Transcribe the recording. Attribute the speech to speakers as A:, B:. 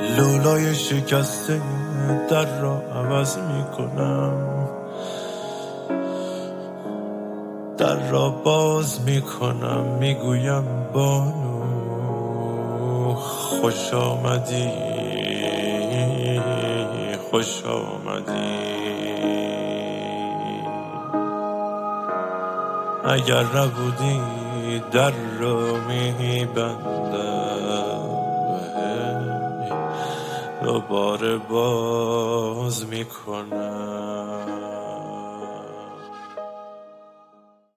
A: لولای شکسته در را عوض میکنم، در را باز میکنم، میگویم بانو خوش آمدی، خوش آمدی. اگر نبودی در را میبندم، دوباره باز میکنم.